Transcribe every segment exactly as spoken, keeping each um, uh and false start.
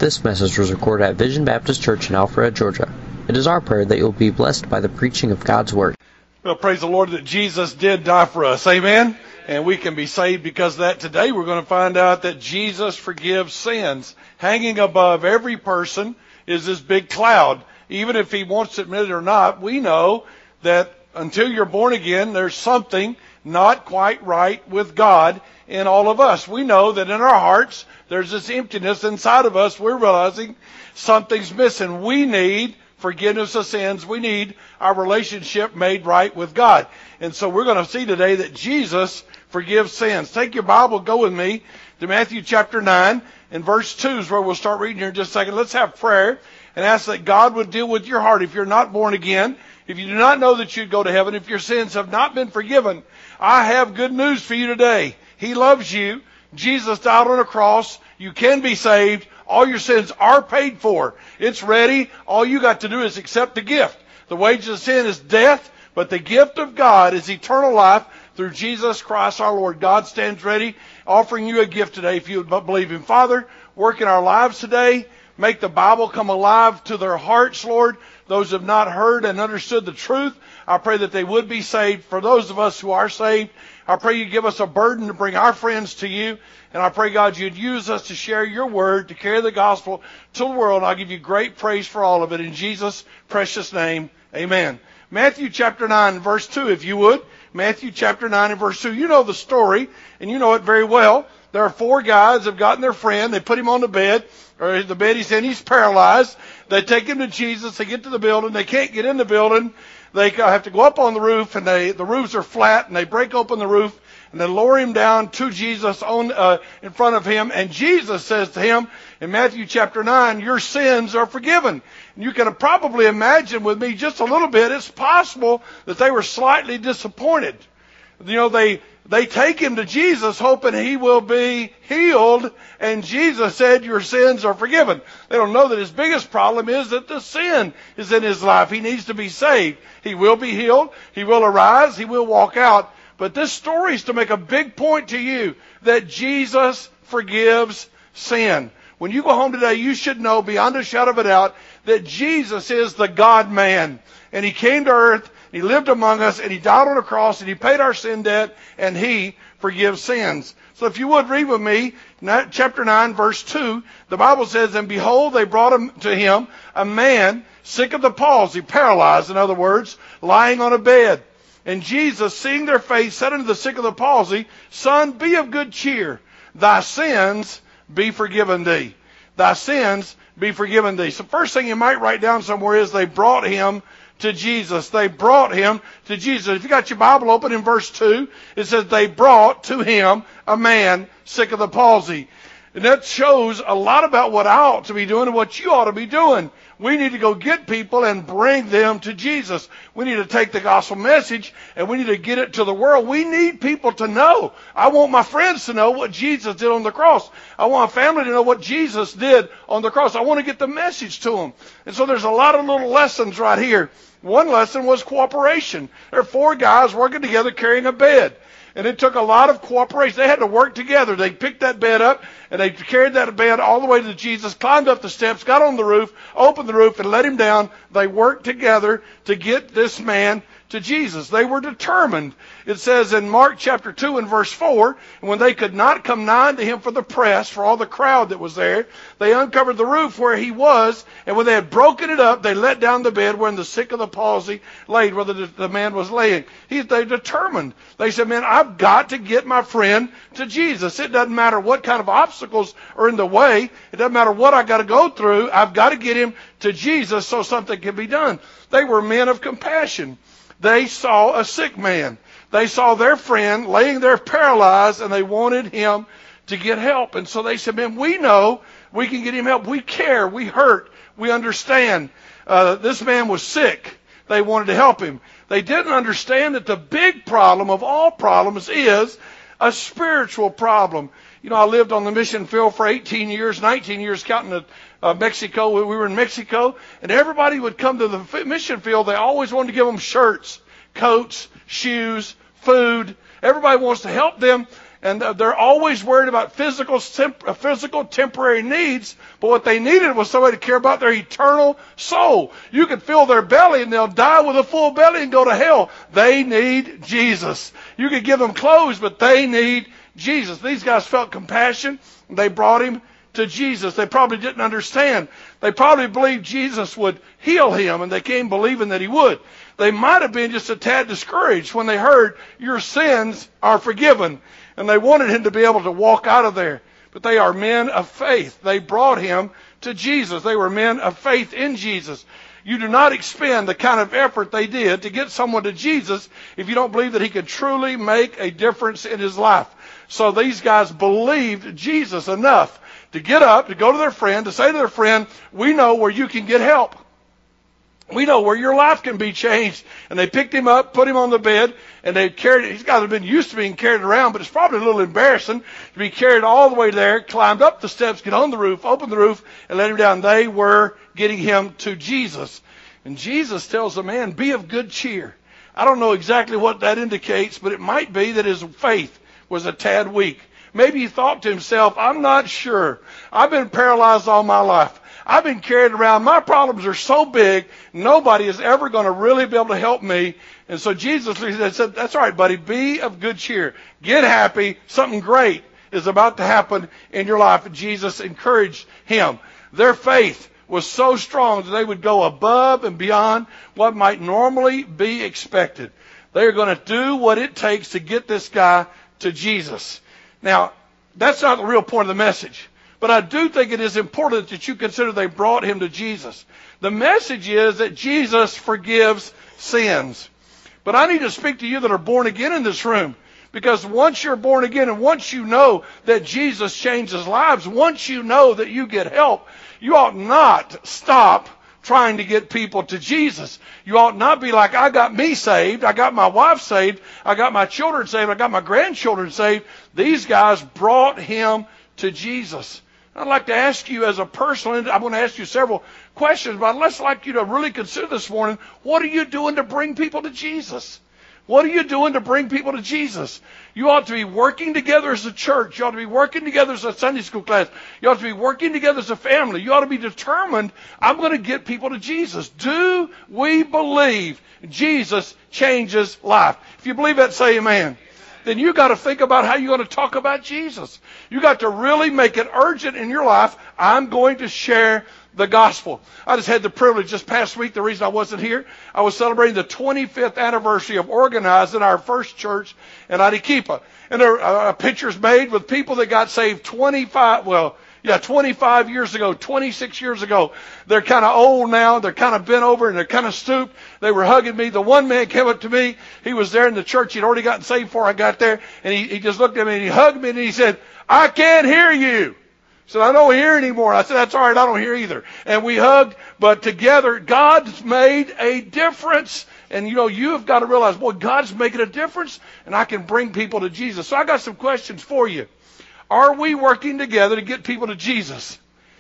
This message was recorded at Vision Baptist Church in Alpharetta, Georgia. It is our prayer that you'll be blessed by the preaching of God's Word. Well, praise the Lord that Jesus did die for us. Amen? And we can be saved because of that. Today we're going to find out that Jesus forgives sins. Hanging above every person is this big cloud. Even if he wants to admit it or not, we know that until you're born again, there's something not quite right with God in all of us. We know that in our hearts, there's this emptiness inside of us. We're realizing something's missing. We need forgiveness of sins. We need our relationship made right with God. And so we're going to see today that Jesus forgives sins. Take your Bible, go with me to Matthew chapter nine, and verse two is where we'll start reading here in just a second. Let's have prayer and ask that God would deal with your heart. If you're not born again, if you do not know that you'd go to heaven, if your sins have not been forgiven, I have good news for you today. He loves you. Jesus died on a cross. You can be saved. All your sins are paid for. It's ready. All you got to do is accept the gift. The wages of sin is death, but the gift of God is eternal life through Jesus Christ our Lord. God stands ready, offering you a gift today if you would believe Him. Father, work in our lives today. Make the Bible come alive to their hearts, Lord. Those who have not heard and understood the truth, I pray that they would be saved. For those of us who are saved, I pray you give us a burden to bring our friends to you. And I pray, God, you'd use us to share your word, to carry the gospel to the world. And I'll give you great praise for all of it. In Jesus' precious name, amen. Matthew chapter nine, verse two, if you would. Matthew chapter nine and verse two. You know the story, and you know it very well. There are four guys that have gotten their friend. They put him on the bed, or the bed he's in. He's paralyzed. They take him to Jesus. They get to the building. They can't get in the building. They have to go up on the roof, and they the roofs are flat, and they break open the roof, and they lower him down to Jesus on uh, in front of him. And Jesus says to him in Matthew chapter nine, your sins are forgiven. And you can probably imagine with me just a little bit, it's possible that they were slightly disappointed. You know, they they take him to Jesus hoping he will be healed, and Jesus said, your sins are forgiven. They don't know that his biggest problem is that the sin is in his life. He needs to be saved. He will be healed. He will arise. He will walk out. But this story is to make a big point to you that Jesus forgives sin. When you go home today, you should know beyond a shadow of a doubt that Jesus is the God-man. And He came to earth, He lived among us, and He died on a cross, and He paid our sin debt, and He forgives sins. So if you would read with me, chapter nine, verse two, the Bible says, and behold, they brought him to Him a man sick of the palsy, paralyzed, in other words, lying on a bed. And Jesus, seeing their faith, said unto the sick of the palsy, Son, be of good cheer. Thy sins be forgiven thee. Thy sins be forgiven thee. So first thing you might write down somewhere is they brought him to Jesus. They brought him to Jesus. If you got your Bible open in verse two, it says they brought to him a man sick of the palsy. And that shows a lot about what I ought to be doing and what you ought to be doing. We need to go get people and bring them to Jesus. We need to take the gospel message and we need to get it to the world. We need people to know. I want my friends to know what Jesus did on the cross. I want a family to know what Jesus did on the cross. I want to get the message to them. And so there's a lot of little lessons right here. One lesson was cooperation. There are four guys working together carrying a bed. And it took a lot of cooperation. They had to work together. They picked that bed up, and they carried that bed all the way to Jesus, climbed up the steps, got on the roof, opened the roof, and let him down. They worked together to get this man to Jesus. They were determined. It says in Mark chapter two and verse four, and when they could not come nigh to him for the press, for all the crowd that was there, they uncovered the roof where he was, and when they had broken it up, they let down the bed wherein the sick of the palsy laid, where the, the man was laying. He, they determined. They said, man, I've got to get my friend to Jesus. It doesn't matter what kind of obstacles are in the way. It doesn't matter what I got to go through. I've got to get him to Jesus so something can be done. They were men of compassion. They saw a sick man. They saw their friend laying there paralyzed, and they wanted him to get help. And so they said, man, we know we can get him help. We care. We hurt. We understand. Uh, this man was sick. They wanted to help him. They didn't understand that the big problem of all problems is a spiritual problem. You know, I lived on the mission field for eighteen years, nineteen years counting the Uh, Mexico. We were in Mexico, and everybody would come to the mission field. They always wanted to give them shirts, coats, shoes, food. Everybody wants to help them. And they're always worried about physical, physical temporary needs, but what they needed was somebody to care about their eternal soul. You could fill their belly and they'll die with a full belly and go to hell. They need Jesus. You could give them clothes, but they need Jesus. These guys felt compassion. They brought him to Jesus. They probably didn't understand. They probably believed Jesus would heal him, and they came believing that he would. They might have been just a tad discouraged when they heard your sins are forgiven. And they wanted him to be able to walk out of there. But they are men of faith. They brought him to Jesus. They were men of faith in Jesus. You do not expend the kind of effort they did to get someone to Jesus if you don't believe that he could truly make a difference in his life. So these guys believed Jesus enough to get up, to go to their friend, to say to their friend, we know where you can get help. We know where your life can be changed. And they picked him up, put him on the bed, and they carried him. These guys have been used to being carried around, but it's probably a little embarrassing to be carried all the way there, climbed up the steps, get on the roof, open the roof, and let him down. They were getting him to Jesus. And Jesus tells the man, be of good cheer. I don't know exactly what that indicates, but it might be that his faith was a tad weak. Maybe he thought to himself, I'm not sure. I've been paralyzed all my life. I've been carried around. My problems are so big, nobody is ever going to really be able to help me. And so Jesus said, that's all right, buddy. Be of good cheer. Get happy. Something great is about to happen in your life. And Jesus encouraged him. Their faith was so strong that they would go above and beyond what might normally be expected. They are going to do what it takes to get this guy to Jesus. Now, that's not the real point of the message. But I do think it is important that you consider they brought him to Jesus. The message is that Jesus forgives sins. But I need to speak to you that are born again in this room. Because once you're born again and once you know that Jesus changes lives, once you know that you get help, you ought not stop trying to get people to Jesus. You ought not be like, I got me saved, I got my wife saved, I got my children saved, I got my grandchildren saved. These guys brought him to Jesus. I'd like to ask you as a person, I'm going to ask you several questions, but I'd just like you to really consider this morning, what are you doing to bring people to Jesus? What are you doing to bring people to Jesus? You ought to be working together as a church. You ought to be working together as a Sunday school class. You ought to be working together as a family. You ought to be determined, I'm going to get people to Jesus. Do we believe Jesus changes life? If you believe that, say amen. Then you got to think about how you're going to talk about Jesus. You got to really make it urgent in your life. I'm going to share the gospel. I just had the privilege this past week, the reason I wasn't here, I was celebrating the twenty-fifth anniversary of organizing our first church in Arequipa. And there are uh, pictures made with people that got saved twenty-five, well, yeah, twenty-five years ago, twenty-six years ago. They're kind of old now. They're kind of bent over and they're kind of stooped. They were hugging me. The one man came up to me. He was there in the church. He'd already gotten saved before I got there. And he, he just looked at me and he hugged me and he said, I can't hear you. He said, I don't hear anymore. I said, that's all right. I don't hear either. And we hugged. But together, God's made a difference. And, you know, you have got to realize, boy, God's making a difference. And I can bring people to Jesus. So I got some questions for you. Are we working together to get people to Jesus?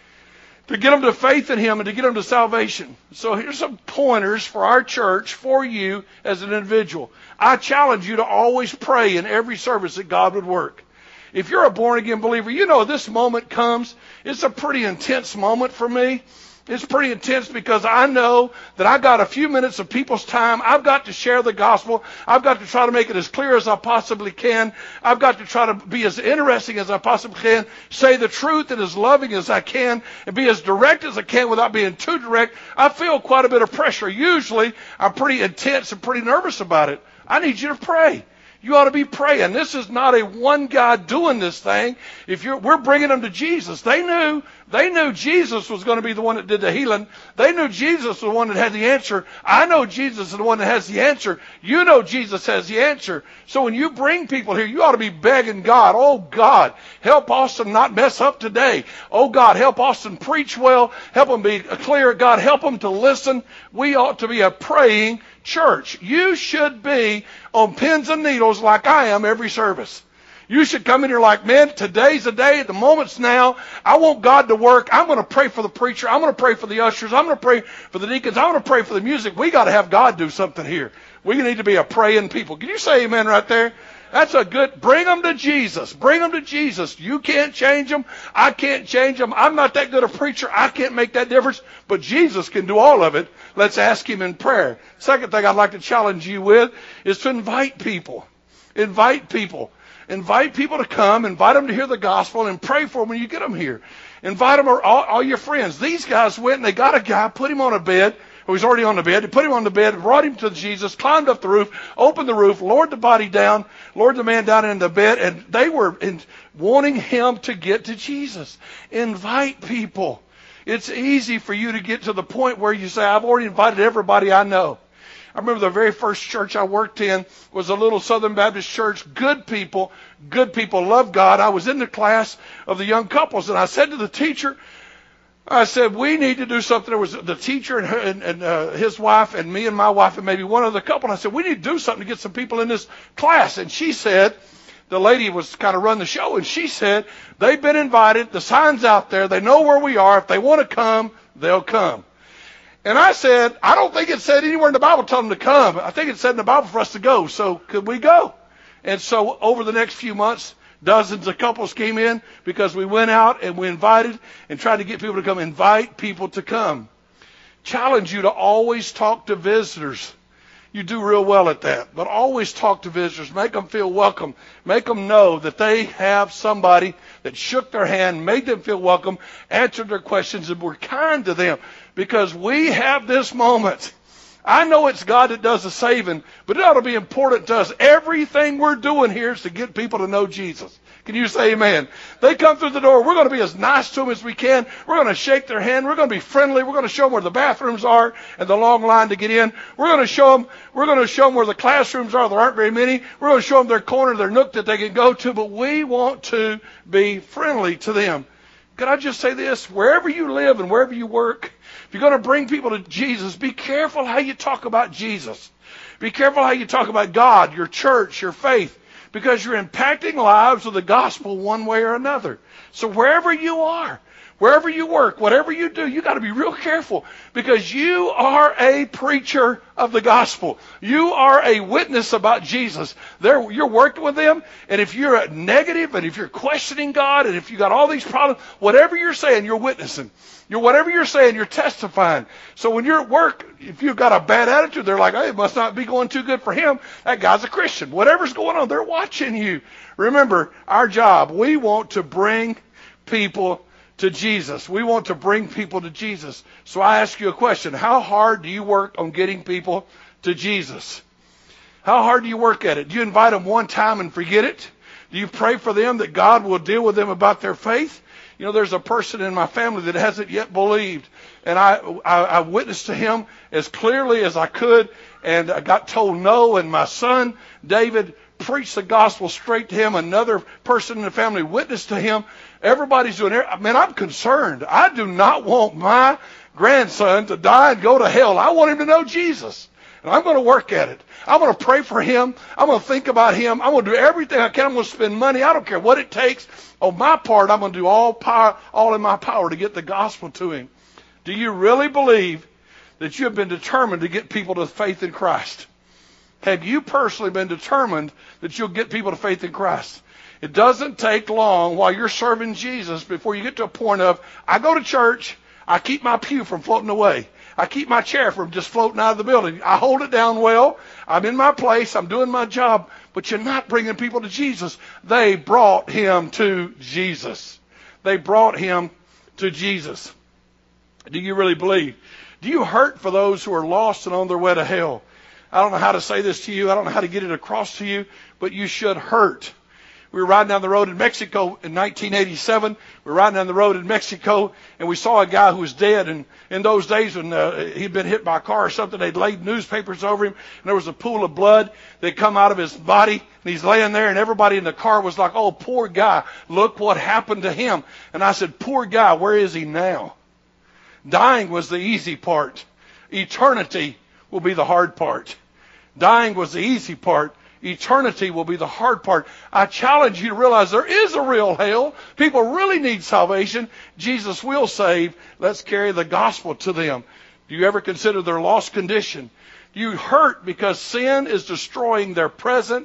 To get them to faith in him and to get them to salvation. So here's some pointers for our church, for you as an individual. I challenge you to always pray in every service that God would work. If you're a born-again believer, you know this moment comes. It's a pretty intense moment for me. It's pretty intense because I know that I got a few minutes of people's time. I've got to share the gospel. I've got to try to make it as clear as I possibly can. I've got to try to be as interesting as I possibly can, say the truth and as loving as I can, and be as direct as I can without being too direct. I feel quite a bit of pressure. Usually, I'm pretty intense and pretty nervous about it. I need you to pray. You ought to be praying. This is not a one guy doing this thing. If you're, we're bringing them to Jesus. They knew, they knew Jesus was going to be the one that did the healing. They knew Jesus was the one that had the answer. I know Jesus is the one that has the answer. You know Jesus has the answer. So when you bring people here, you ought to be begging God, oh God, help Austin not mess up today. Oh God, help Austin preach well. Help him be clear. God, help him to listen. We ought to be a praying church. You should be on pins and needles like I am every service. You should come in here like, man, today's the day, the moment's now. I want God to work. I'm going to pray for the preacher. I'm going to pray for the ushers. I'm going to pray for the deacons. I'm going to pray for the music. We got to have God do something here. We need to be a praying people. Can you say amen right there? That's a good, bring them to Jesus. Bring them to Jesus. You can't change them. I can't change them. I'm not that good a preacher. I can't make that difference. But Jesus can do all of it. Let's ask him in prayer. Second thing I'd like to challenge you with is to invite people. Invite people. Invite people to come. Invite them to hear the gospel and pray for them when you get them here. Invite them, all, all your friends. These guys went and they got a guy, put him on a bed. He was already on the bed. They put him on the bed, brought him to Jesus, climbed up the roof, opened the roof, lowered the body down, lowered the man down into the bed, and they were in, wanting him to get to Jesus. Invite people. It's easy for you to get to the point where you say, I've already invited everybody I know. I remember the very first church I worked in was a little Southern Baptist church. Good people, good people, love God. I was in the class of the young couples, and I said to the teacher, I said, we need to do something. There was the teacher and, her, and, and uh, his wife and me and my wife and maybe one other couple. And I said, we need to do something to get some people in this class. And she said, the lady was kind of run the show, and she said, they've been invited. The sign's out there. They know where we are. If they want to come, they'll come. And I said, I don't think it said anywhere in the Bible tell them to come. I think it said in the Bible for us to go. So could we go? And so over the next few months, dozens of couples came in because we went out and we invited and tried to get people to come. Invite people to come. Challenge you to always talk to visitors. You do real well at that. But always talk to visitors. Make them feel welcome. Make them know that they have somebody that shook their hand, made them feel welcome, answered their questions, and were kind to them. Because we have this moment. I know it's God that does the saving, but it ought to be important to us. Everything we're doing here is to get people to know Jesus. Can you say amen? They come through the door. We're going to be as nice to them as we can. We're going to shake their hand. We're going to be friendly. We're going to show them where the bathrooms are and the long line to get in. We're going to show them, we're going to show them where the classrooms are. There aren't very many. We're going to show them their corner, their nook that they can go to, but we want to be friendly to them. Could I just say this? Wherever you live and wherever you work, if you're going to bring people to Jesus, be careful how you talk about Jesus. Be careful how you talk about God, your church, your faith, because you're impacting lives with the gospel one way or another. So wherever you are, wherever you work, whatever you do, you got to be real careful, because you are a preacher of the gospel. You are a witness about Jesus. They're, you're working with them, and if you're negative, and if you're questioning God, and if you got all these problems, whatever you're saying, you're witnessing. You're, whatever you're saying, you're testifying. So when you're at work, if you've got a bad attitude, they're like, hey, it must not be going too good for him. That guy's a Christian. Whatever's going on, they're watching you. Remember, our job, we want to bring people to Jesus. We want to bring people to Jesus. So I ask you a question. How hard do you work on getting people to Jesus? How hard do you work at it? Do you invite them one time and forget it? Do you pray for them that God will deal with them about their faith? You know, there's a person in my family that hasn't yet believed, and I, I, I witnessed to him as clearly as I could, and I got told no, and my son, David, preached the gospel straight to him. Another person in the family witnessed to him. Everybody's doing it. Man, I'm concerned. I do not want my grandson to die and go to hell. I want him to know Jesus. And I'm going to work at it. I'm going to pray for him. I'm going to think about him. I'm going to do everything I can. I'm going to spend money. I don't care what it takes. On my part, I'm going to do all power, all in my power to get the gospel to him. Do you really believe that you have been determined to get people to faith in Christ? Have you personally been determined that you'll get people to faith in Christ? It doesn't take long while you're serving Jesus before you get to a point of, I go to church, I keep my pew from floating away. I keep my chair from just floating out of the building. I hold it down well. I'm in my place. I'm doing my job. But you're not bringing people to Jesus. They brought him to Jesus. They brought him to Jesus. Do you really believe? Do you hurt for those who are lost and on their way to hell? I don't know how to say this to you. I don't know how to get it across to you, but you should hurt. We were riding down the road in Mexico in nineteen eighty-seven. We were riding down the road in Mexico, and we saw a guy who was dead. And in those days, when uh, he'd been hit by a car or something, they'd laid newspapers over him, and there was a pool of blood that come out of his body, and he's laying there, and everybody in the car was like, oh, poor guy, look what happened to him. And I said, poor guy, where is he now? Dying was the easy part. Eternity will be the hard part. Dying was the easy part. Eternity will be the hard part. I challenge you to realize there is a real hell. People really need salvation. Jesus will save. Let's carry the gospel to them. Do you ever consider their lost condition? Do you hurt because sin is destroying their present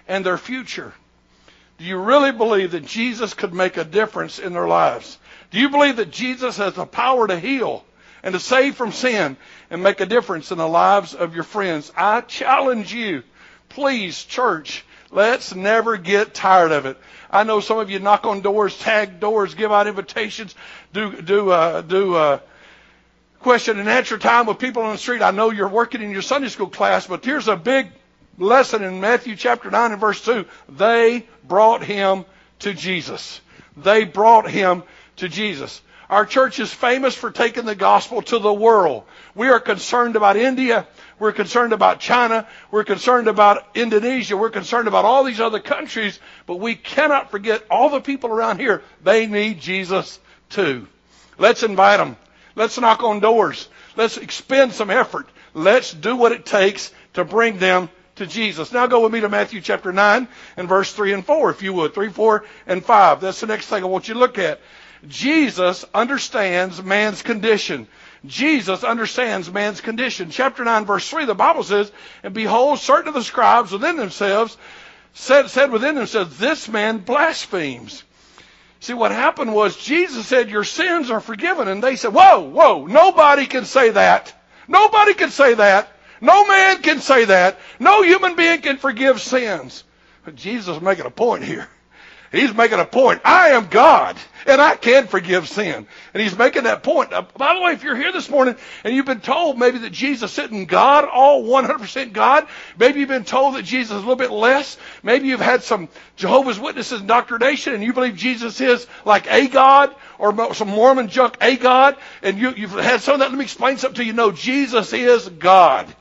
and their future. Do you really believe that Jesus could make a difference in their lives? Do you believe that Jesus has the power to heal and to save from sin and make a difference in the lives of your friends? I challenge you, please, church, let's never get tired of it. I know some of you knock on doors, tag doors, give out invitations, do do uh, do uh, question and answer time with people on the street. I know you're working in your Sunday school class, but here's a big lesson in Matthew chapter nine and verse two. They brought him to Jesus. They brought him to Jesus. Our church is famous for taking the gospel to the world. We are concerned about India. We're concerned about China. We're concerned about Indonesia. We're concerned about all these other countries. But we cannot forget all the people around here. They need Jesus too. Let's invite them. Let's knock on doors. Let's expend some effort. Let's do what it takes to bring them to Jesus. Now go with me to Matthew chapter nine and verse three and four, if you would. three, four, and five. That's the next thing I want you to look at. Jesus understands man's condition. Jesus understands man's condition. Chapter nine, verse three, the Bible says, and behold, certain of the scribes within themselves said, said within themselves, this man blasphemes. See, what happened was Jesus said, your sins are forgiven. And they said, whoa, whoa, nobody can say that. Nobody can say that. No man can say that. No human being can forgive sins. But Jesus is making a point here. He's making a point. I am God, and I can forgive sin. And he's making that point. Now, by the way, if you're here this morning and you've been told maybe that Jesus isn't God, all one hundred percent God, maybe you've been told that Jesus is a little bit less, maybe you've had some Jehovah's Witnesses indoctrination and you believe Jesus is like a God, or some Mormon junk, a God, and you, you've had some of that. Let me explain something to you. No, Jesus is God.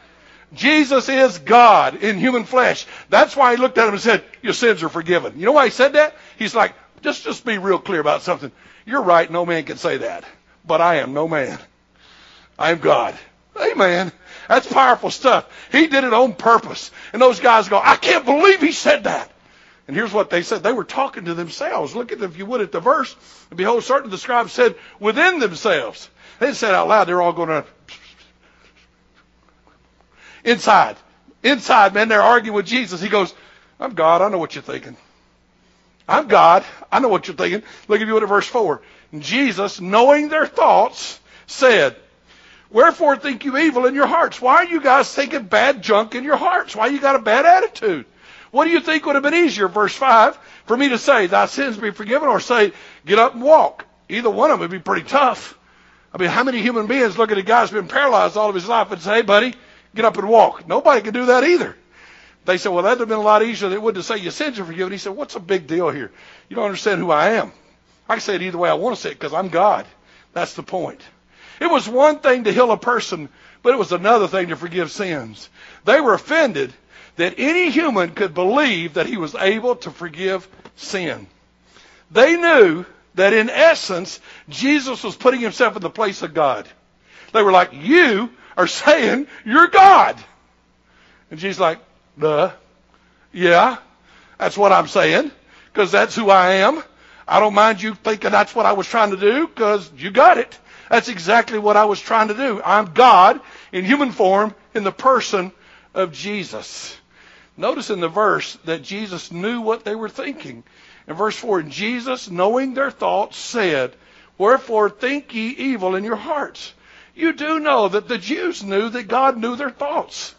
Jesus is God in human flesh. That's why he looked at him and said, your sins are forgiven. You know why he said that? He's like, just, just be real clear about something. You're right, no man can say that. But I am no man. I am God. Amen. That's powerful stuff. He did it on purpose. And those guys go, I can't believe he said that. And here's what they said. They were talking to themselves. Look at, if you would, at the verse. And behold, certain of the scribes said within themselves. They didn't say it out loud. They're all going to... Inside. Inside, man, they're arguing with Jesus. He goes, I'm God. I know what you're thinking. I'm God. I know what you're thinking. Look at you at verse four. And Jesus, knowing their thoughts, said, wherefore think you evil in your hearts? Why are you guys thinking bad junk in your hearts? Why you got a bad attitude? What do you think would have been easier, verse five, for me to say, thy sins be forgiven, or say, get up and walk? Either one of them would be pretty tough. I mean, how many human beings look at a guy who's been paralyzed all of his life and say, hey, buddy, get up and walk? Nobody can do that either. They said, well, that would have been a lot easier than it would to say your sins are forgiven. He said, what's the big deal here? You don't understand who I am. I can say it either way I want to say it because I'm God. That's the point. It was one thing to heal a person, but it was another thing to forgive sins. They were offended that any human could believe that he was able to forgive sin. They knew that in essence, Jesus was putting himself in the place of God. They were like, you are saying you're God. And Jesus is like, duh. Yeah, that's what I'm saying, because that's who I am. I don't mind you thinking that's what I was trying to do, because you got it. That's exactly what I was trying to do. I'm God in human form in the person of Jesus. Notice in the verse that Jesus knew what they were thinking. In verse four, and Jesus, knowing their thoughts, said, wherefore think ye evil in your hearts? You do know that the Jews knew that God knew their thoughts.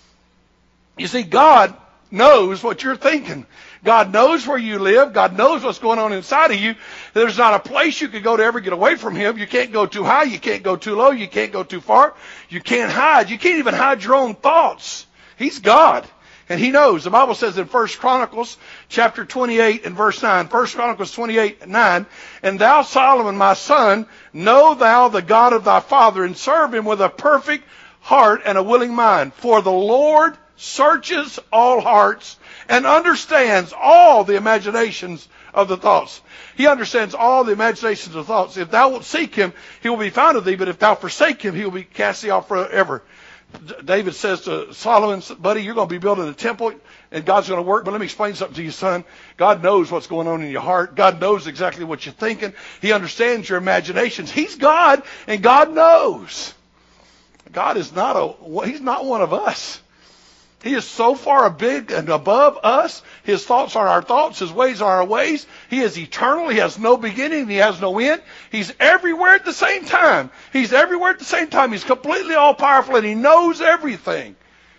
You see, God knows what you're thinking. God knows where you live. God knows what's going on inside of you. There's not a place you can go to ever get away from him. You can't go too high. You can't go too low. You can't go too far. You can't hide. You can't even hide your own thoughts. He's God. And he knows. The Bible says in First Chronicles chapter twenty-eight and verse nine, First Chronicles twenty-eight and nine, and thou, Solomon, my son, know thou the God of thy father, and serve him with a perfect heart and a willing mind. For the Lord searches all hearts and understands all the imaginations of the thoughts. He understands all the imaginations of the thoughts. If thou wilt seek him, he will be found of thee, but if thou forsake him, he will be cast thee off forever. David says to Solomon, buddy, you're going to be building a temple and God's going to work. But let me explain something to you, son. God knows what's going on in your heart. God knows exactly what you're thinking. He understands your imaginations. He's God, and God knows. God is not a, he's not one of us. He is so far big and above us. His thoughts are our thoughts. His ways are our ways. He is eternal. He has no beginning. He has no end. He's everywhere at the same time. He's everywhere at the same time. He's completely all-powerful, and he knows everything.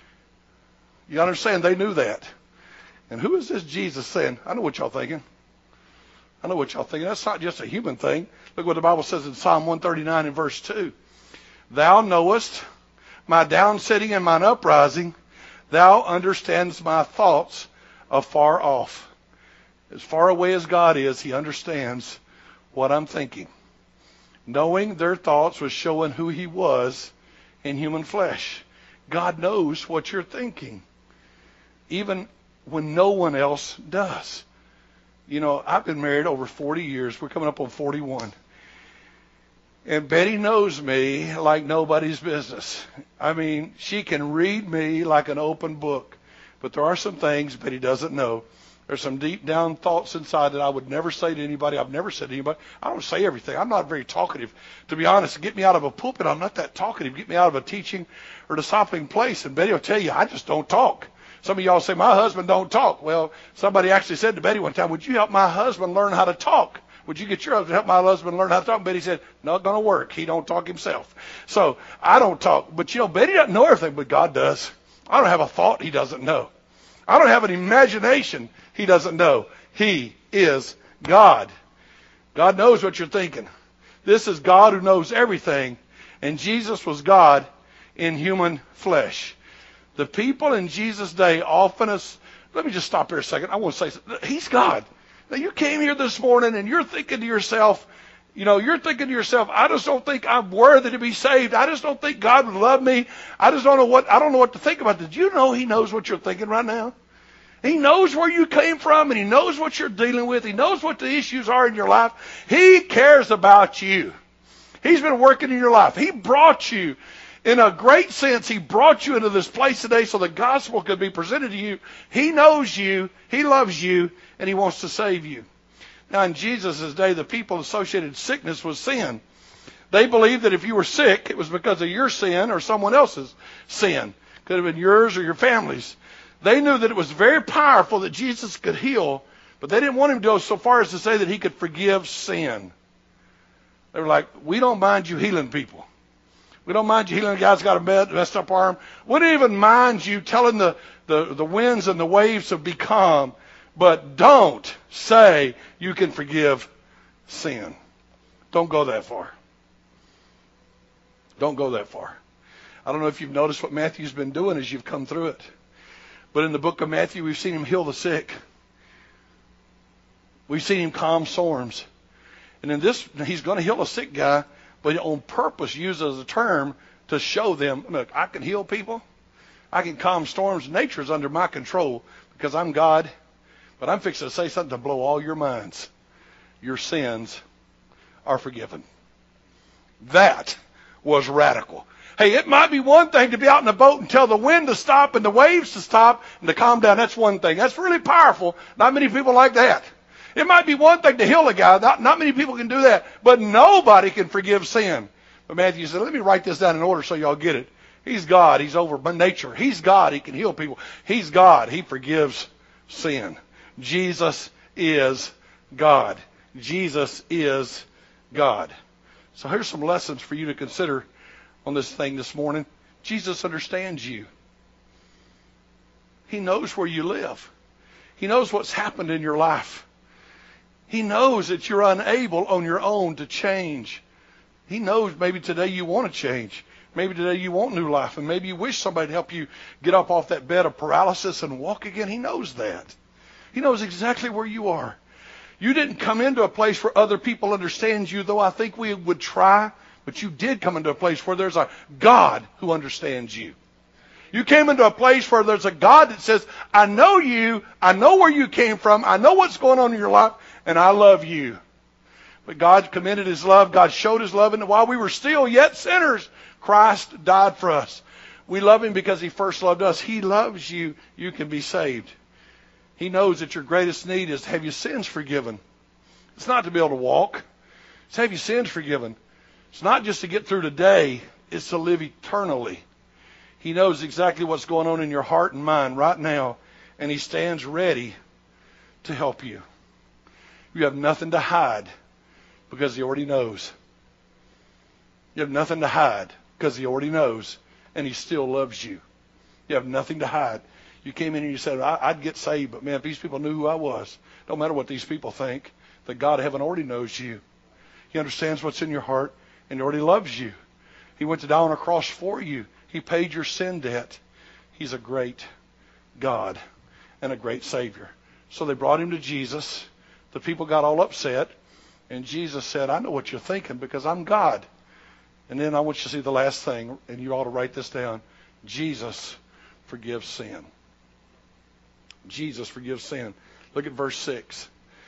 You understand? They knew that. And who is this Jesus saying? I know what y'all thinking. I know what y'all thinking. That's not just a human thing. Look what the Bible says in Psalm one thirty-nine and verse two. Thou knowest my down sitting and mine uprising. Thou understandest my thoughts afar off. As far away as God is, he understands what I'm thinking. Knowing their thoughts was showing who he was in human flesh. God knows what you're thinking, even when no one else does. You know, I've been married over forty years. We're coming up on forty-one. And Betty knows me like nobody's business. I mean, she can read me like an open book. But there are some things Betty doesn't know. There's some deep down thoughts inside that I would never say to anybody. I've never said to anybody. I don't say everything. I'm not very talkative. To be honest, get me out of a pulpit, I'm not that talkative. Get me out of a teaching or discipling place, and Betty will tell you, I just don't talk. Some of y'all say, my husband don't talk. Well, somebody actually said to Betty one time, would you help my husband learn how to talk? Would you get your husband to help my husband learn how to talk? And Betty said, not going to work. He don't talk himself. So I don't talk. But, you know, Betty doesn't know everything, but God does. I don't have a thought he doesn't know. I don't have an imagination he doesn't know. He is God. God knows what you're thinking. This is God who knows everything. And Jesus was God in human flesh. The people in Jesus' day often, as, let me just stop here a second. I want to say something. He's God. Now, you came here this morning and you're thinking to yourself, you know, you're thinking to yourself, I just don't think I'm worthy to be saved. I just don't think God would love me. I just don't know what, I don't know what to think about. Did you know he knows what you're thinking right now? He knows where you came from, and he knows what you're dealing with. He knows what the issues are in your life. He cares about you. He's been working in your life. He brought you, in a great sense, he brought you into this place today so the gospel could be presented to you. He knows you. He loves you. And he wants to save you. Now, in Jesus' day, the people associated sickness with sin. They believed that if you were sick, it was because of your sin or someone else's sin. Could have been yours or your family's. They knew that it was very powerful that Jesus could heal, but they didn't want him to go so far as to say that he could forgive sin. They were like, we don't mind you healing people. We don't mind you healing a guy that's got a messed up arm. We don't even mind you telling the, the, the winds and the waves to be calm. But don't say you can forgive sin. Don't go that far. Don't go that far. I don't know if you've noticed what Matthew's been doing as you've come through it. But in the book of Matthew, we've seen him heal the sick. We've seen him calm storms. And in this, he's going to heal a sick guy, but on purpose uses a term to show them, look, I can heal people. I can calm storms. Nature's under my control because I'm God. But I'm fixing to say something to blow all your minds. Your sins are forgiven. That was radical. Hey, it might be one thing to be out in a boat and tell the wind to stop and the waves to stop and to calm down. That's one thing. That's really powerful. Not many people like that. It might be one thing to heal a guy. Not, not many people can do that. But nobody can forgive sin. But Matthew said, let me write this down in order so y'all get it. He's God. He's over nature. He's God. He can heal people. He's God. He forgives sin. Jesus is God. Jesus is God. So here's some lessons for you to consider on this thing this morning. Jesus understands you. He knows where you live. He knows what's happened in your life. He knows that you're unable on your own to change. He knows maybe today you want to change. Maybe today you want new life, and maybe you wish somebody to help you get up off that bed of paralysis and walk again. He knows that. He knows exactly where you are. You didn't come into a place where other people understand you, though I think we would try, but you did come into a place where there's a God who understands you. You came into a place where there's a God that says, I know you, I know where you came from, I know what's going on in your life, and I love you. But God commended his love, God showed his love, and while we were still yet sinners, Christ died for us. We love him because he first loved us. He loves you, you can be saved. He knows that your greatest need is to have your sins forgiven. It's not to be able to walk. It's to have your sins forgiven. It's not just to get through today. It's to live eternally. He knows exactly what's going on in your heart and mind right now, and he stands ready to help you. You have nothing to hide because he already knows. You have nothing to hide because he already knows, and he still loves you. You have nothing to hide. You came in and you said, I'd get saved, but man, if these people knew who I was, don't matter what these people think, the God of heaven already knows you. He understands what's in your heart, and he already loves you. He went to die on a cross for you. He paid your sin debt. He's a great God and a great Savior. So they brought him to Jesus. The people got all upset, and Jesus said, I know what you're thinking because I'm God. And then I want you to see the last thing, and you ought to write this down. Jesus forgives sin. Jesus forgives sin. Look at verse six.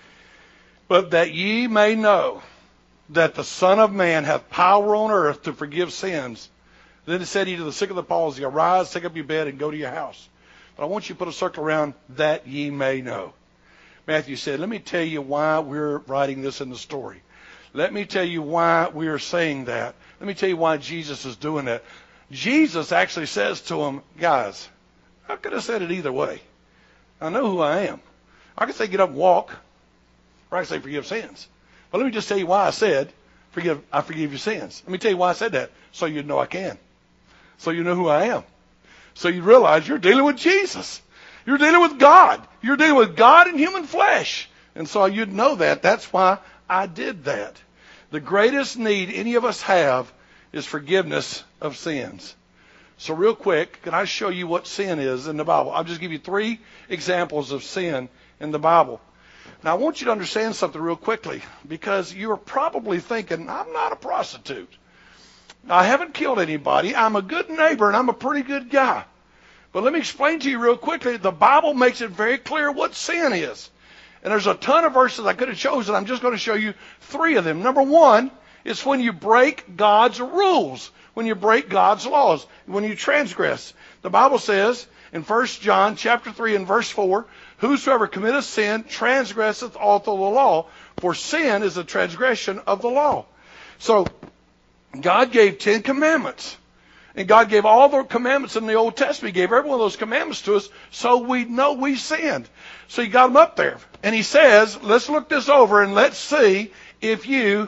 But that ye may know that the Son of Man hath power on earth to forgive sins. Then said he to the sick of the palsy, arise, take up your bed, and go to your house. But I want you to put a circle around that ye may know. Matthew said, let me tell you why we're writing this in the story. Let me tell you why we are saying that. Let me tell you why Jesus is doing that. Jesus actually says to them, guys, I could have said it either way. I know who I am. I could say get up and walk, or I could say forgive sins. But let me just tell you why I said, forgive, I forgive your sins. Let me tell you why I said that, so you'd know I can. So you know who I am. So you realize you're dealing with Jesus. You're dealing with God. You're dealing with God in human flesh. And so you'd know that. That's why I did that. The greatest need any of us have is forgiveness of sins. So real quick, can I show you what sin is in the Bible? I'll just give you three examples of sin in the Bible. Now I want you to understand something real quickly, because you're probably thinking, I'm not a prostitute. I haven't killed anybody. I'm a good neighbor and I'm a pretty good guy. But let me explain to you real quickly. The Bible makes it very clear what sin is. And there's a ton of verses I could have chosen. I'm just going to show you three of them. Number one is when you break God's rules, when you break God's laws, when you transgress. The Bible says in First John chapter three and verse four, whosoever committeth sin transgresseth also the law, for sin is a transgression of the law. So God gave Ten Commandments. And God gave all the commandments in the Old Testament. He gave every one of those commandments to us so we know we sinned. So he got them up there. And he says, let's look this over and let's see if you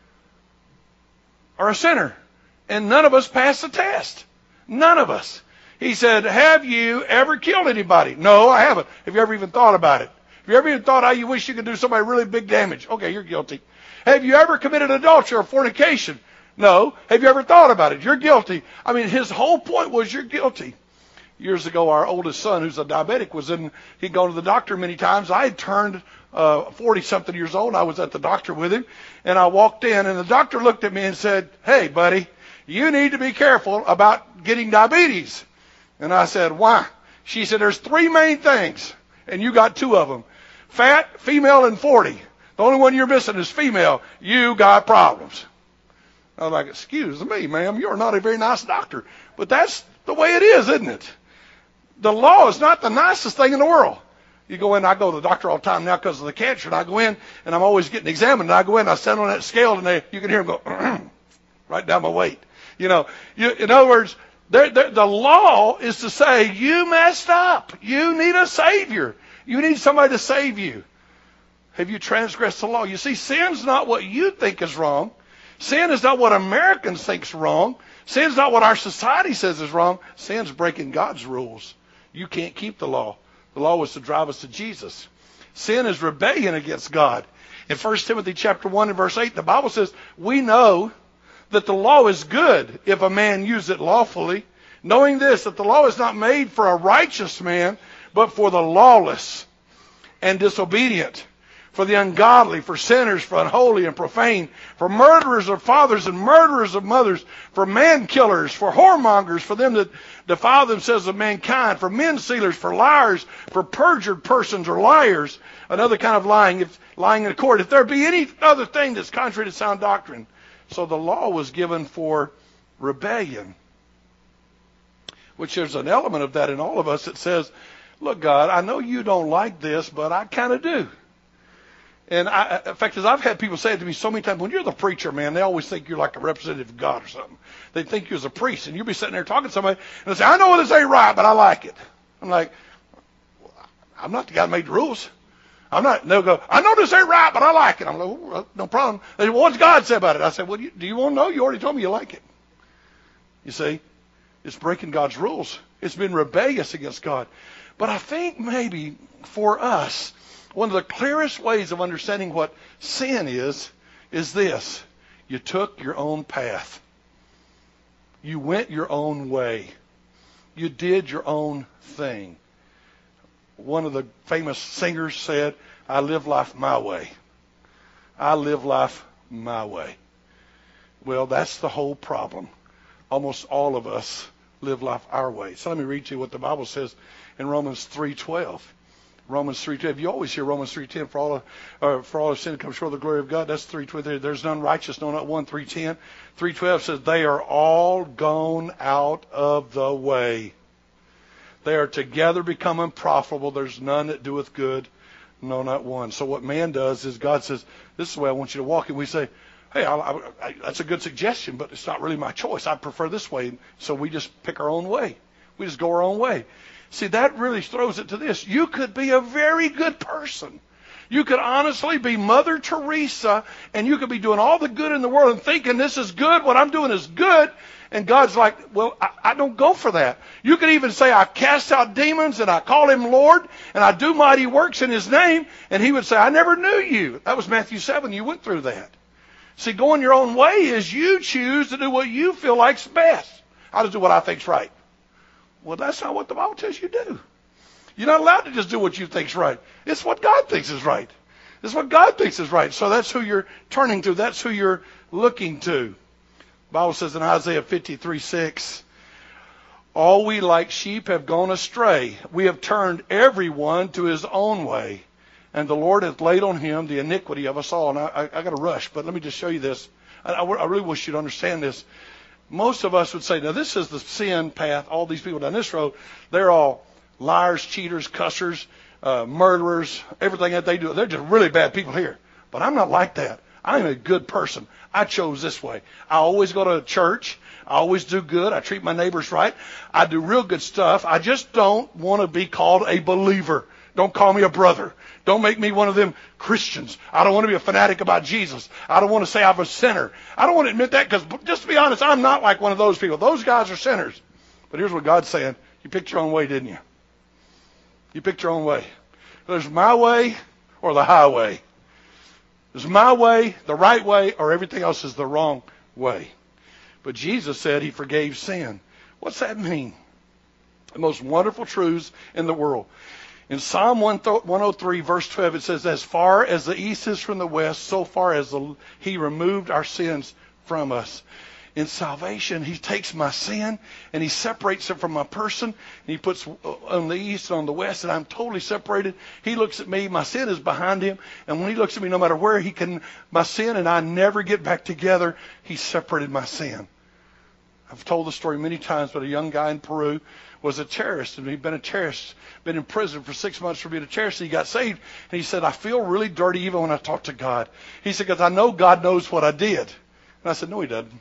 are a sinner. And none of us passed the test. None of us. He said, have you ever killed anybody? No, I haven't. Have you ever even thought about it? Have you ever even thought how you wish you could do somebody really big damage? Okay, you're guilty. Have you ever committed adultery or fornication? No. Have you ever thought about it? You're guilty. I mean, his whole point was you're guilty. Years ago, our oldest son, who's a diabetic, was in, he'd gone to the doctor many times. I had turned uh, forty-something years old. I was at the doctor with him, and I walked in, and the doctor looked at me and said, hey, buddy, you need to be careful about getting diabetes. And I said, why? She said, there's three main things, and you got two of them. Fat, female, and forty. The only one you're missing is female. You got problems. I was like, excuse me, ma'am, you're not a very nice doctor. But that's the way it is, isn't it? The law is not the nicest thing in the world. You go in, I go to the doctor all the time now because of the cancer, and I go in, and I'm always getting examined, and I go in, I stand on that scale, and they, you can hear them go, right down my weight. You know, you, in other words, they're, they're, the law is to say, you messed up. You need a Savior. You need somebody to save you. Have you transgressed the law? You see, sin's not what you think is wrong. Sin is not what Americans think is wrong. Sin is not what our society says is wrong. Sin's breaking God's rules. You can't keep the law. The law was to drive us to Jesus. Sin is rebellion against God. In First Timothy chapter one and verse eight, the Bible says, we know that the law is good if a man use it lawfully, knowing this, that the law is not made for a righteous man, but for the lawless and disobedient, for the ungodly, for sinners, for unholy and profane, for murderers of fathers and murderers of mothers, for man killers, for whoremongers, for them that defile themselves of mankind, for men stealers, for liars, for perjured persons or liars, another kind of lying, if lying in court, if there be any other thing that's contrary to sound doctrine. So the law was given for rebellion, which there's an element of that in all of us that says, look, God, I know you don't like this, but I kind of do. And I, in fact, as I've had people say it to me so many times, when you're the preacher, man, they always think you're like a representative of God or something. They think you're as a priest, and you'll be sitting there talking to somebody, and they say, I know this ain't right, but I like it. I'm like, I'm not the guy that made the rules. I'm not. They'll go, I know this ain't right, but I like it. I'm like, well, no problem. They say, well, what's God say about it? I said, well, you, do you want to know? You already told me you like it. You see, it's breaking God's rules. It's been rebellious against God. But I think maybe for us, one of the clearest ways of understanding what sin is, is this. You took your own path. You went your own way. You did your own thing. One of the famous singers said, I live life my way. I live life my way. Well, that's the whole problem. Almost all of us live life our way. So let me read to you what the Bible says in Romans three twelve. Romans three twelve. You always hear Romans three ten. For all of, uh, for all of sin comes short of the glory of God. That's three twelve. There's none righteous, no, not one. three ten. three twelve says, they are all gone out of the way. They are together become unprofitable. There's none that doeth good, no, not one. So what man does is God says, this is the way I want you to walk. And we say, hey, I, I, I, that's a good suggestion, but it's not really my choice. I prefer this way. So we just pick our own way. We just go our own way. See, that really throws it to this. You could be a very good person. You could honestly be Mother Teresa, and you could be doing all the good in the world and thinking this is good, what I'm doing is good. And God's like, well, I, I don't go for that. You could even say, I cast out demons and I call him Lord and I do mighty works in his name. And he would say, I never knew you. That was Matthew seven. You went through that. See, going your own way is you choose to do what you feel like's best. I'll just do what I think's right. Well, that's not what the Bible tells you to do. You're not allowed to just do what you think's right. It's what God thinks is right. It's what God thinks is right. So that's who you're turning to. That's who you're looking to. The Bible says in Isaiah fifty-three six, all we like sheep have gone astray. We have turned everyone to his own way. And the Lord hath laid on him the iniquity of us all. And I, I, I got to rush, but let me just show you this. I, I, I really wish you'd understand this. Most of us would say, now this is the sin path. All these people down this road, they're all liars, cheaters, cussers, uh, murderers, everything that they do. They're just really bad people here. But I'm not like that. I'm a good person. I chose this way. I always go to church. I always do good. I treat my neighbors right. I do real good stuff. I just don't want to be called a believer. Don't call me a brother. Don't make me one of them Christians. I don't want to be a fanatic about Jesus. I don't want to say I'm a sinner. I don't want to admit that because, just to be honest, I'm not like one of those people. Those guys are sinners. But here's what God's saying. You picked your own way, didn't you? You picked your own way. There's my way or the highway. There's my way, the right way, or everything else is the wrong way. But Jesus said he forgave sin. What's that mean? The most wonderful truths in the world. In Psalm one oh three, verse twelve, it says, as far as the east is from the west, so far as the, he removed our sins from us. In salvation, he takes my sin and he separates it from my person. And he puts on the east and on the west, and I'm totally separated. He looks at me, my sin is behind him. And when he looks at me, no matter where he can, my sin and I never get back together, he separated my sin. I've told the story many times, but a young guy in Peru was a terrorist, and he'd been a terrorist, been in prison for six months for being a terrorist. And he got saved, and he said, I feel really dirty even when I talk to God. He said, because I know God knows what I did. And I said, no, he doesn't.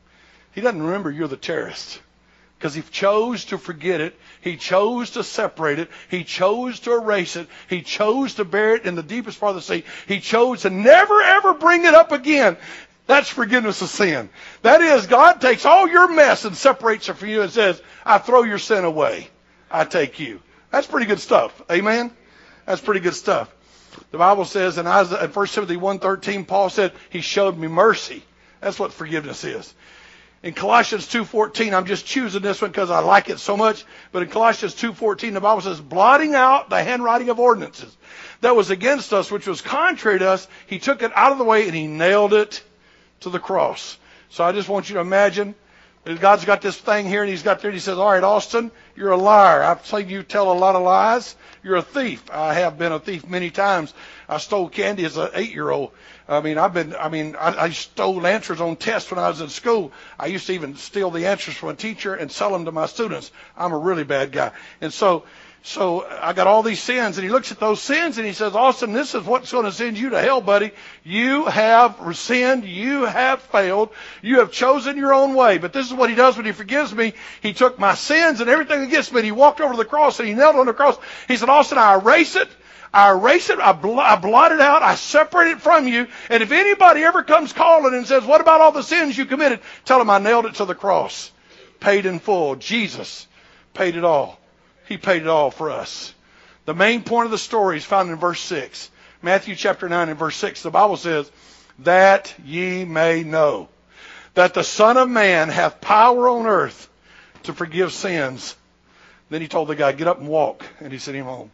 He doesn't remember you're the terrorist. Because he chose to forget it. He chose to separate it. He chose to erase it. He chose to bury it in the deepest part of the sea. He chose to never, ever bring it up again. That's forgiveness of sin. That is, God takes all your mess and separates it from you and says, I throw your sin away. I take you. That's pretty good stuff. Amen? That's pretty good stuff. The Bible says in Isaiah, in First Timothy one thirteen, Paul said, he showed me mercy. That's what forgiveness is. In Colossians two fourteen, I'm just choosing this one because I like it so much, but in Colossians two fourteen, the Bible says, blotting out the handwriting of ordinances that was against us, which was contrary to us, he took it out of the way and he nailed it to the cross. So I just want you to imagine that God's got this thing here, and he's got there, and he says, all right, Austin, you're a liar. I've seen you tell a lot of lies. You're a thief. I have been a thief many times. I stole candy as an eight-year-old. I mean, I've been, I mean, I, I stole answers on tests when I was in school. I used to even steal the answers from a teacher and sell them to my students. I'm a really bad guy. And so So I got all these sins, and he looks at those sins and he says, Austin, this is what's going to send you to hell, buddy. You have sinned. You have failed. You have chosen your own way. But this is what he does when he forgives me. He took my sins and everything against me, and he walked over to the cross and he knelt on the cross. He said, Austin, I erase it. I erase it. I, bl- I blot it out. I separate it from you. And if anybody ever comes calling and says, what about all the sins you committed? Tell them I nailed it to the cross. Paid in full. Jesus paid it all. He paid it all for us. The main point of the story is found in verse six. Matthew chapter nine and verse six. The Bible says, that ye may know that the Son of Man hath power on earth to forgive sins. Then he told the guy, get up and walk. And he sent him home.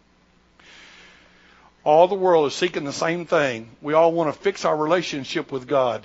All the world is seeking the same thing. We all want to fix our relationship with God.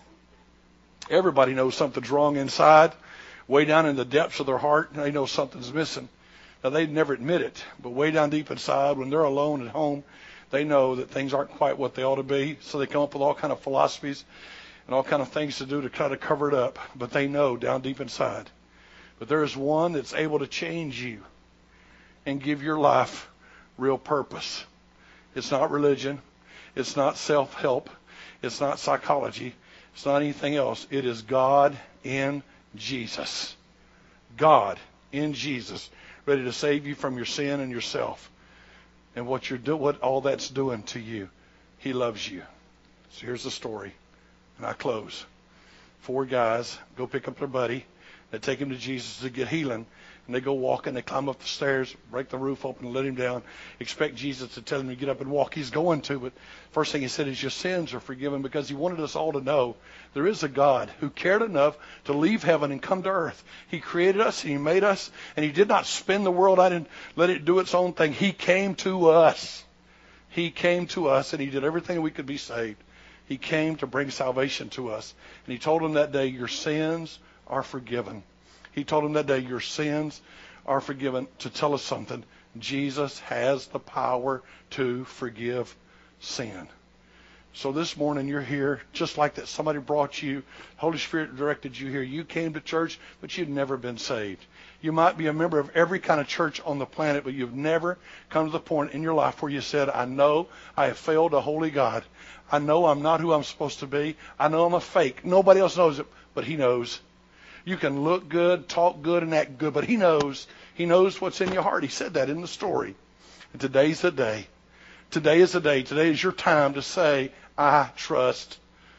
Everybody knows something's wrong inside. Way down in the depths of their heart, they know something's missing. Now, they never admit it, but way down deep inside, when they're alone at home, they know that things aren't quite what they ought to be. So they come up with all kind of philosophies and all kind of things to do to try to cover it up. But they know down deep inside. But there is one that's able to change you and give your life real purpose. It's not religion. It's not self-help. It's not psychology. It's not anything else. It is God in Jesus. God in Jesus. Ready to save you from your sin and yourself. And what you're do, what all that's doing to you. He loves you. So here's the story. And I close. Four guys go pick up their buddy. They take him to Jesus to get healing. And they go walking. They climb up the stairs, break the roof open and let him down. Expect Jesus to tell him to get up and walk. He's going to. But first thing he said is your sins are forgiven, because he wanted us all to know there is a God who cared enough to leave heaven and come to earth. He created us and he made us. And he did not spin the world out and let it do its own thing. He came to us. He came to us and he did everything we could be saved. He came to bring salvation to us. And he told him that day, your sins are forgiven. He told him that day, your sins are forgiven, to tell us something. Jesus has the power to forgive sin. So this morning you're here just like that. Somebody brought you. Holy Spirit directed you here. You came to church, but you've never been saved. You might be a member of every kind of church on the planet, but you've never come to the point in your life where you said, I know I have failed a holy God. I know I'm not who I'm supposed to be. I know I'm a fake. Nobody else knows it, but he knows. You can look good, talk good, and act good, but he knows. He knows what's in your heart. He said that in the story. And today's the day. Today is the day. Today is your time to say, I trust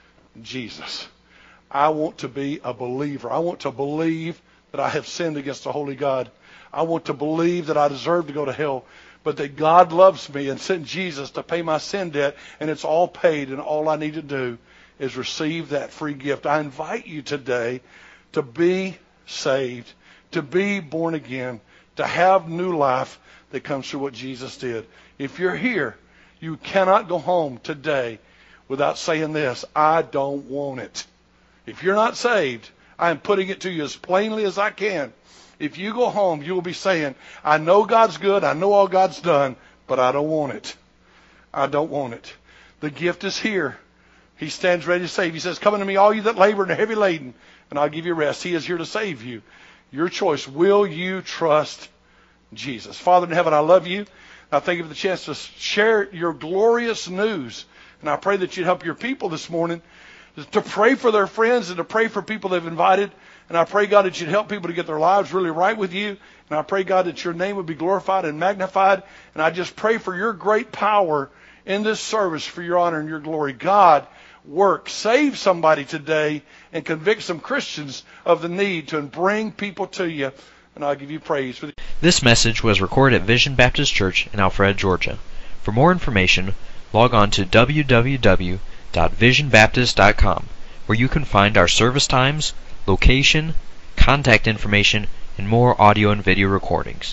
Jesus. I want to be a believer. I want to believe that I have sinned against the holy God. I want to believe that I deserve to go to hell, but that God loves me and sent Jesus to pay my sin debt, and it's all paid, and all I need to do is receive that free gift. I invite you today to be saved, to be born again, to have new life that comes through what Jesus did. If you're here, you cannot go home today without saying this, I don't want it. If you're not saved, I am putting it to you as plainly as I can. If you go home, you will be saying, I know God's good, I know all God's done, but I don't want it. I don't want it. The gift is here. He stands ready to save. He says, come unto me, all you that labor and are heavy laden, and I'll give you rest. He is here to save you. Your choice. Will you trust Jesus? Father in heaven, I love you. I thank you for the chance to share your glorious news. And I pray that you'd help your people this morning to pray for their friends and to pray for people they've invited. And I pray, God, that you'd help people to get their lives really right with you. And I pray, God, that your name would be glorified and magnified. And I just pray for your great power in this service for your honor and your glory. God, work. Save somebody today and convict some Christians of the need to bring people to you. And I'll give you praise for the. This message was recorded at Vision Baptist Church in Alpharetta, Georgia. For more information, log on to w w w dot vision baptist dot com, where you can find our service times, location, contact information, and more audio and video recordings.